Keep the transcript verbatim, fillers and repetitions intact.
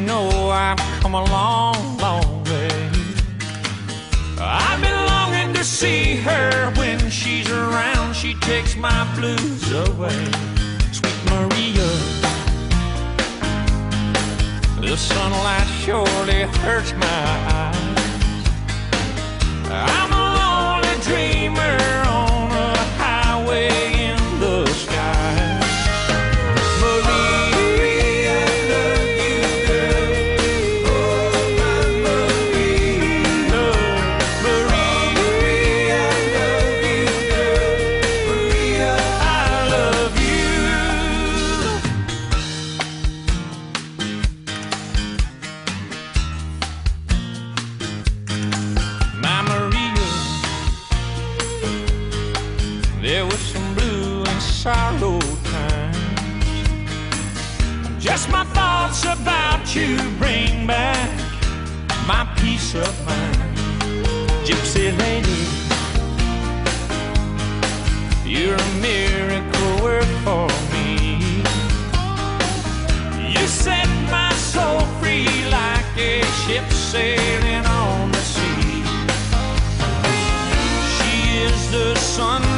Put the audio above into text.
know I've come a long, long way. I've been longing to see her. When she's around, she takes my blues away. Sweet Maria, the sunlight surely hurts my eyes. I'm a lonely dreamer on a highway in the sky. Maria, I love you, girl. Oh, my Maria. Maria, I love you, girl. Maria, I love you. My Maria, there was some blue and sorrow times. Just my thoughts about you bring back my peace of mind. Gypsy lady, you're a miracle work for me. You set my soul free like a ship sailing on the sea. She is the sun